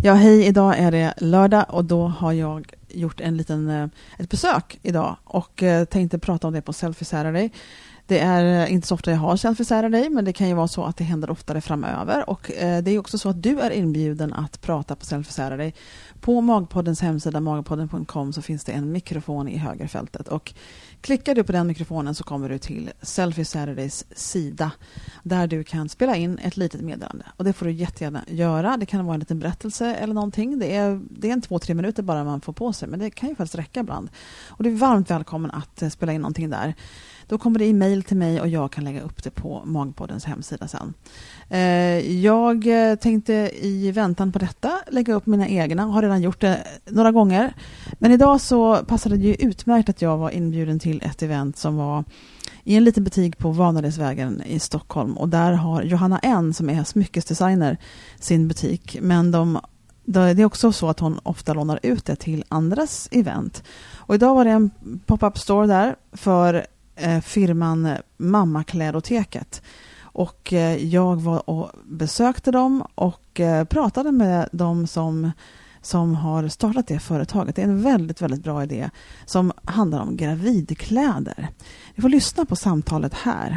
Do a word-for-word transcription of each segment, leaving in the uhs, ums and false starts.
Ja, hej, idag är det lördag och då har jag gjort en liten, ett besök idag och tänkte prata om det på Selfie Saturday. Det är inte så ofta jag har Selfie Saturday, men det kan ju vara så att det händer oftare framöver. Och det är också så att du är inbjuden att prata på Selfie Saturday. På Magpoddens hemsida magpodden punkt com så finns det en mikrofon i högerfältet. Och klickar du på den mikrofonen så kommer du till Selfie Saturdays sida där du kan spela in ett litet meddelande. Och det får du jättegärna göra. Det kan vara en liten berättelse eller någonting. Det är, det är en två, tre minuter bara man får på sig, men det kan ju faktiskt räcka ibland. Och du är varmt välkommen att spela in någonting där. Då kommer det e-mail till mig och jag kan lägga upp det på Magpoddens hemsida sen. Jag tänkte i väntan på detta lägga upp mina egna. Har redan gjort det några gånger. Men idag så passade det ju utmärkt att jag var inbjuden till ett event som var i en liten butik på Vanadisvägen i Stockholm. Och där har Johanna N som är smyckesdesigner sin butik. Men de, det är också så att hon ofta lånar ut det till andras event. Och idag var det en pop-up store där för firman Mammaklädoteket. Och jag var och besökte dem och pratade med dem som, som har startat det företaget. Det är en väldigt, väldigt bra idé som handlar om gravidkläder. Vi får lyssna på samtalet här.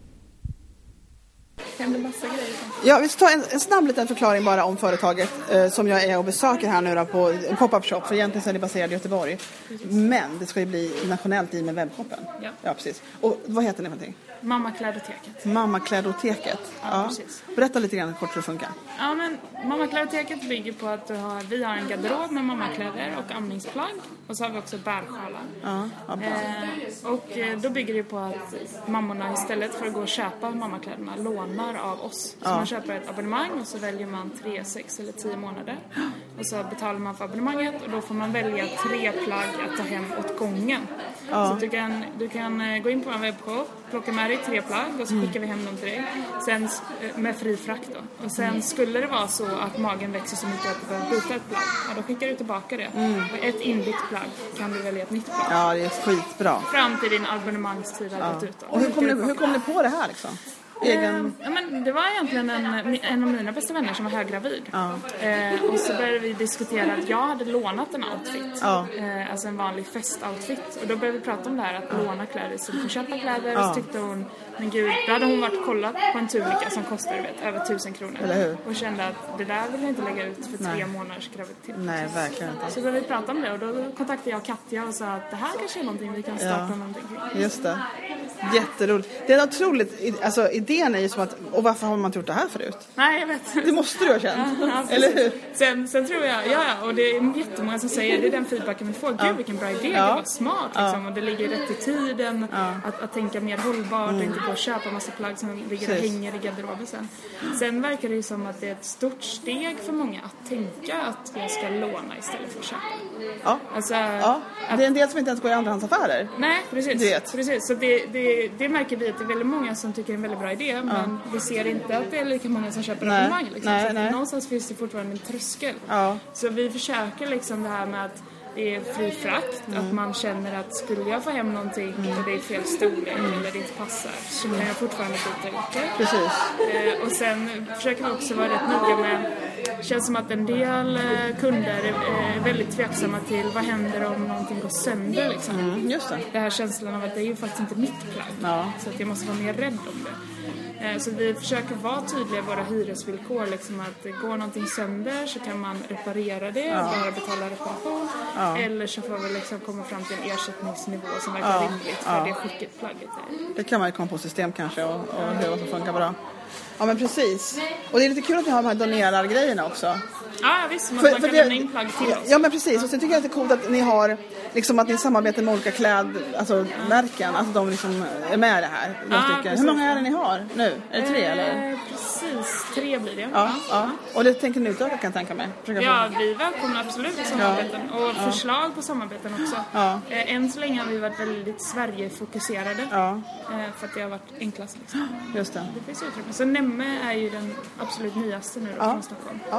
Ja, vi ska ta en, en snabb liten förklaring bara om företaget eh, som jag är och besöker här nu då på en pop-up shop. För egentligen så är det baserad i Göteborg. Precis. Men det ska ju bli nationellt i med webbshoppen. Ja. Ja, precis. Och vad heter det för någonting? Mammaklädoteket. Mammaklädoteket. Ja, ja, precis. Berätta lite grann kort hur det funkar. Ja, men Mammaklädoteket bygger på att du har, vi har en garderob med mammakläder och amningsplagg. Och så har vi också bärsjalar. Ja, ja, eh, och då bygger det på att mammorna istället för att gå och köpa mammakläderna lånar av oss. Så ja. Man köper ett abonnemang och så väljer man tre, sex eller tio månader. Och så betalar man för abonnemanget och då får man välja tre plagg att ta hem åt gången. Ja. Så du kan, du kan gå in på en webbshop, plocka med dig tre plagg och så skickar mm. vi hem dem till dig. Sen med fri frakt då. Och sen mm. skulle det vara så att magen växer så mycket att du behöver byta ett plagg. Ja, då skickar du tillbaka det. Mm. Och ett inbytt plagg kan du välja ett nytt plagg. Ja, det är skitbra. Fram till din abonnemangstid har gått ut. Då. Och hur kom, ni, hur kom ni på det här liksom? Egen... Ja, men det var egentligen en, en av mina bästa vänner som var höggravid. Ja. Eh, och så började vi diskutera att jag hade lånat en outfit. Ja. Eh, alltså en vanlig festoutfit. Och då började vi prata om det här att ja. låna kläder. Så du får köpa kläder. Ja. Och så tyckte hon, men gud, då hade hon varit kollat på en tunika som kostar vet, över tusen kronor. Eller hur? Och kände att det där vill jag inte lägga ut för Nej. tre månaders graviditet. Nej, verkligen inte. Så började vi prata om det. Och då kontaktade jag Katja och sa att det här kanske är någonting vi kan starta ja. någonting kring. Just det. Jätteroligt. Det är otroligt, alltså idén är ju som att, och varför har man inte gjort det här förut? Nej, jag vet. Det måste du ha känt, ja, ja, eller hur? Sen, sen tror jag, ja, ja, och det är jättemånga som säger, det är den feedbacken vi får, gud ja. vilken bra idé, ja. det var smart liksom, ja. och det ligger rätt i tiden ja. att, att tänka mer hållbart mm. och inte gå och köpa massa plagg som ligger och hänger i garderoben sen. Sen verkar det ju som att det är ett stort steg för många att tänka att jag ska låna istället för att köpa. Ja, alltså, ja. Att, det är en del som inte ens går i andrahandsaffärer. Nej, precis. precis. Så det, det, det märker vi att det är väldigt många som tycker det är en väldigt bra idé, ja. men vi ser inte att det är lika många som köper abonnemang. Liksom. Nej, så nej. Någonstans finns det fortfarande en tröskel. Ja. Så vi försöker liksom det här med att det är fri frakt, mm. att man känner att skulle jag få hem någonting mm. och det är fel storlek mm. eller det inte passar så kan jag fortfarande byta ut det. Precis. Eh, och sen försöker vi också vara rätt noga med, det känns som att en del eh, kunder är eh, väldigt tveksamma till vad händer om någonting går sönder liksom. Mm, just det. Det här känslan av att det är ju faktiskt inte mitt plagg. Ja. Så att jag måste vara mer rädd om det. Så vi försöker vara tydliga i våra hyresvillkor. Liksom att går någonting sönder så kan man reparera det och ja. bara betala reparation. Ja. Eller så får vi liksom komma fram till en ersättningsnivå som verkar ja. rimligt för ja. det skicket plagget är. Det kan man ju komma på system kanske och, och hur vad som funkar bra. Ja men precis. Och det är lite kul att ni har de här donerar-grejerna också. Ja visst, man, för, man kan lämna in plagg till oss. Ja men precis, och så tycker jag att det är coolt att ni har liksom att ni samarbetar med olika kläd, alltså märken, alltså de liksom är med i det här. Ja, Hur många är det ni har nu? Är det tre eh, eller? Precis, tre blir det. Ja, ja. ja. Och det tänker ni utöka kan jag tänka mig. Försöka ja, vi välkomnar absolut samarbeten ja. och ja. förslag på samarbeten också. Ja. Eh, än så länge har vi varit väldigt Sverige-fokuserade ja. eh, för att det har varit enklast. Liksom. Just det. Det finns utrymme. Så Nemme är ju den absolut nyaste nu då, ja. från Stockholm. Ja.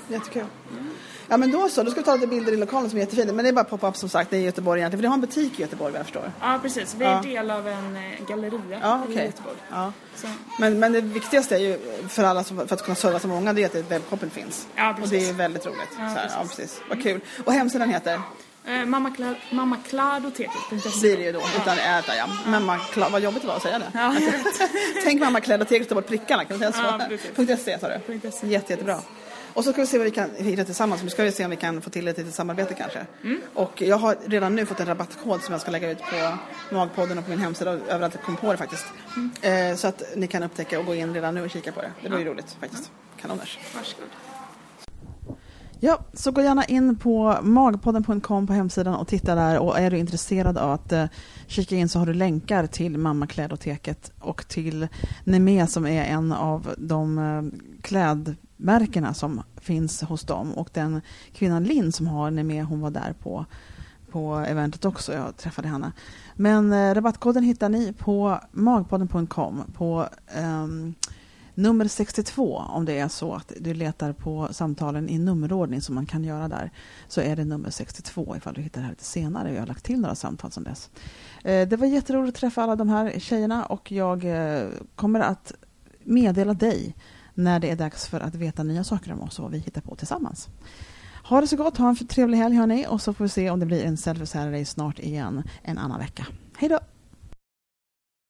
Jättekul. Mm. Ja, men då så. Då ska vi ta lite bilder i lokalen som är jättefina. Men det är bara pop-up som sagt. Det är i Göteborg egentligen. För det har en butik i Göteborg, vad jag förstår. Ja, precis. Vi är ja. del av en galleria ja, okay. i Göteborg. Ja. Men, men det viktigaste är ju för alla som, för att kunna serva så många, det är att webbshoppen finns. Ja, precis. Och det är väldigt roligt. Ja, så här, precis. Ja, precis. Vad kul. Och hemsidan heter? Eh, mammakladoteket punkt se blir det ju då, utan ja. äta, ja. ja. Mamma, vad jobbigt det var att säga det. Ja, Tänk mammakladoteket, ta bort prickarna, kan man säga så? Ja, .se sa du? Jätte, jättebra. Och så ska vi se vad vi kan hitta tillsammans. Nu ska vi se om vi kan få till ett litet samarbete kanske. Mm. Och jag har redan nu fått en rabattkod som jag ska lägga ut på Magpodden och på min hemsida. Överallt jag kom på det faktiskt. Mm. Eh, så att ni kan upptäcka och gå in redan nu och kika på det. Det blir ju roligt faktiskt. Kanoners. Varsågod. Ja, så gå gärna in på magpodden punkt com på hemsidan och titta där. Och är du intresserad av att uh, kika in så har du länkar till Mammaklädoteket och till Neme som är en av de uh, klädmärkena som finns hos dem. Och den kvinnan Linn som har Neme, hon var där på, på eventet också. Jag träffade henne. Men uh, rabattkoden hittar ni på magpodden punkt com på... Um, nummer sextiotvå, om det är så att du letar på samtalen i nummerordning som man kan göra där, så är det nummer sextiotvå ifall du hittar det här lite senare. Jag har lagt till några samtal som dess. Eh, det var jätteroligt att träffa alla de här tjejerna och jag eh, kommer att meddela dig när det är dags för att veta nya saker om oss och vad vi hittar på tillsammans. Ha det så gott, ha en trevlig helg hörni, och så får vi se om det blir en Selfie Saturday snart igen en annan vecka. Hej då!